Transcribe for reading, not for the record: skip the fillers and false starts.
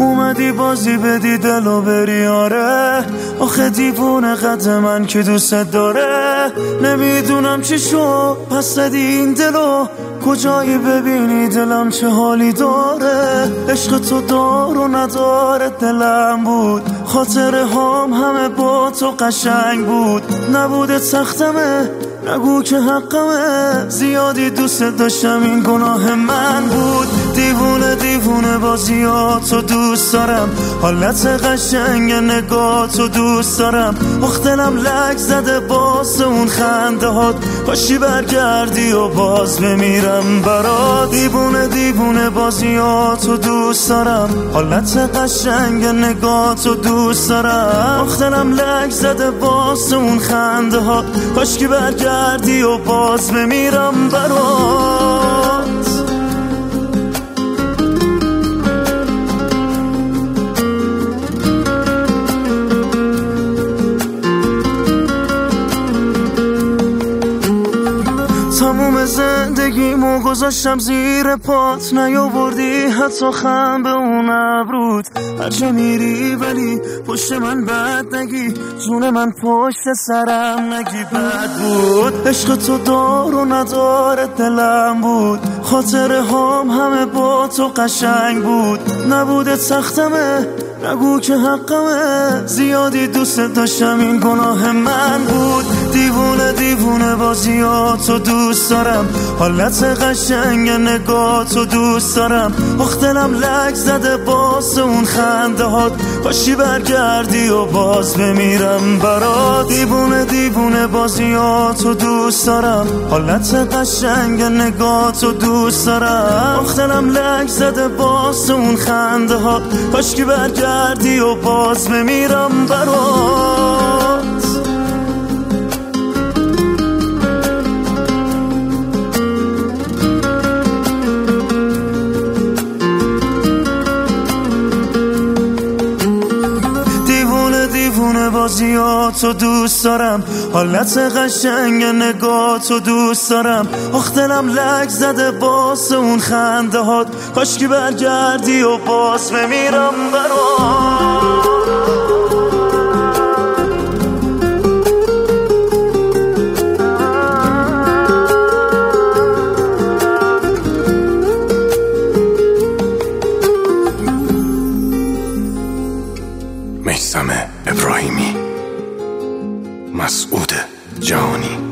اومدی بازی بدی دلو بری آره، آخه دیوونه قد من که دوست داره. نمیدونم چی شو پس زدی این دلو، کجایی ببینی دلم چه حالی داره. عشق تو دار و نداره دلم بود، خاطره هام همه با تو قشنگ بود. نبوده سختمه نگو که حقمه، زیادی دوست داشتم این گناه من بود. دیوونه دیوونه بازیاتو دوست دارم، حالت قشنگ نگاتو دوست دارم. آخ دلم لک زده باز اون خنده هات، کاشی برگردی و باز بمیرم برات. دیوونه دیوونه بازیاتو دوست دارم، حالت قشنگ نگاتو دوست دارم. آخ دلم لک زده باز اون خنده هات، کاشی برگردی و باز بمیرم برات. تموم زندگیمو گذاشتم زیر پات، نیاوردی حتی خم به اون ابرود. هرجا میری ولی پشت من بد نگی، جون من پشت سرم نگی بد بود. عشق تو دار و نداره دلم بود، خاطره هام همه با تو قشنگ بود. نبوده سختمه نگو که حقمه، زیادی دوست داشتم این گناه من بود. دیوونه دیوونه بازیاتو دوست دارم، حالت قشنگ نگاتو دوست دارم. آخ دلم لک زده باز اون خنده هات، کاشی برگردی و باز بمیرم برات. دیوونه دیوونه بازیاتو دوست دارم، حالت قشنگ نگاتو دوست دارم. آخ دلم لک زده باز اون خنده هات، کاشی برگردی و باز بمیرم برات. دیوونه بازیاتو دوست دارم، حالت قشنگ نگاتو دوست دارم. آخ دلم لک زده باز اون خنده هات، کاشکی برگردی و باز بمیرم برات. میثم ابراهیمی، مسعود جهانی.